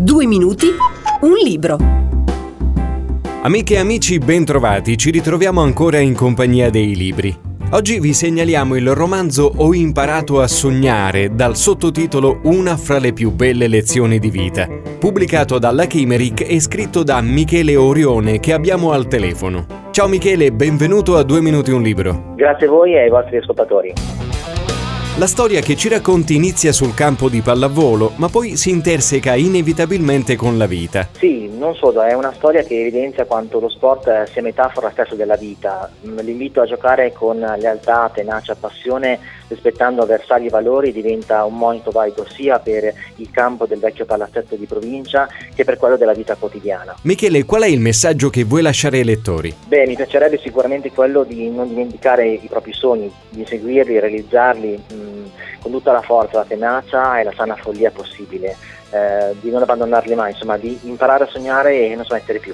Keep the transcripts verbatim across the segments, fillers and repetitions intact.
Due minuti, un libro. Amiche e amici, bentrovati, ci ritroviamo ancora in compagnia dei libri. Oggi vi segnaliamo il romanzo Ho imparato a sognare, dal sottotitolo Una fra le più belle lezioni di vita, pubblicato dalla Chimeric e scritto da Michele Orione, che abbiamo al telefono. Ciao Michele, benvenuto a Due minuti un libro. Grazie a voi e ai vostri ascoltatori. La storia che ci racconti inizia sul campo di pallavolo, ma poi si interseca inevitabilmente con la vita. Sì, non solo, è una storia che evidenzia quanto lo sport sia metafora stessa della vita. L'invito a giocare con lealtà, tenacia, passione, rispettando avversari e valori, diventa un monito valido sia per il campo del vecchio palazzetto di provincia che per quello della vita quotidiana. Michele, qual è il messaggio che vuoi lasciare ai lettori? Beh, mi piacerebbe sicuramente quello di non dimenticare i propri sogni, di seguirli, realizzarli mh, con tutta la forza, la tenacia e la sana follia possibile, eh, di non abbandonarli mai, insomma, di imparare a sognare e non smettere più.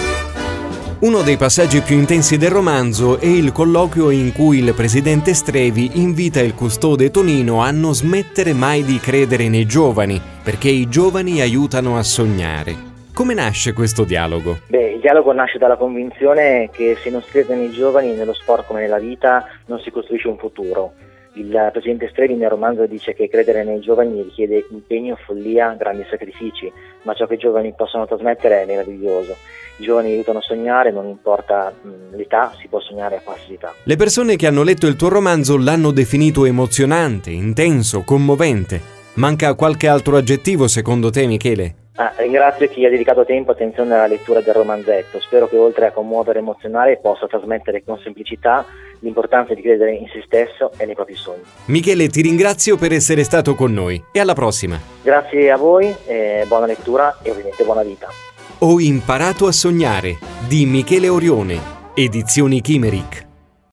Uno dei passaggi più intensi del romanzo è il colloquio in cui il presidente Strevi invita il custode Tonino a non smettere mai di credere nei giovani, perché i giovani aiutano a sognare. Come nasce questo dialogo? Beh, il dialogo nasce dalla convinzione che se non si crede nei giovani, nello sport come nella vita, non si costruisce un futuro. Il presidente Strevi nel romanzo dice che credere nei giovani richiede impegno, follia, grandi sacrifici, ma ciò che i giovani possono trasmettere è meraviglioso. I giovani aiutano a sognare, non importa mh, l'età, si può sognare a qualsiasi età. Le persone che hanno letto il tuo romanzo l'hanno definito emozionante, intenso, commovente. Manca qualche altro aggettivo secondo te, Michele? Ah, ringrazio chi ha dedicato tempo e attenzione alla lettura del romanzetto. Spero che oltre a commuovere e emozionare possa trasmettere con semplicità l'importanza di credere in se stesso e nei propri sogni. Michele, ti ringrazio per essere stato con noi e alla prossima. Grazie a voi, e buona lettura e ovviamente buona vita. Ho imparato a sognare di Michele Orione, edizioni Chimeric.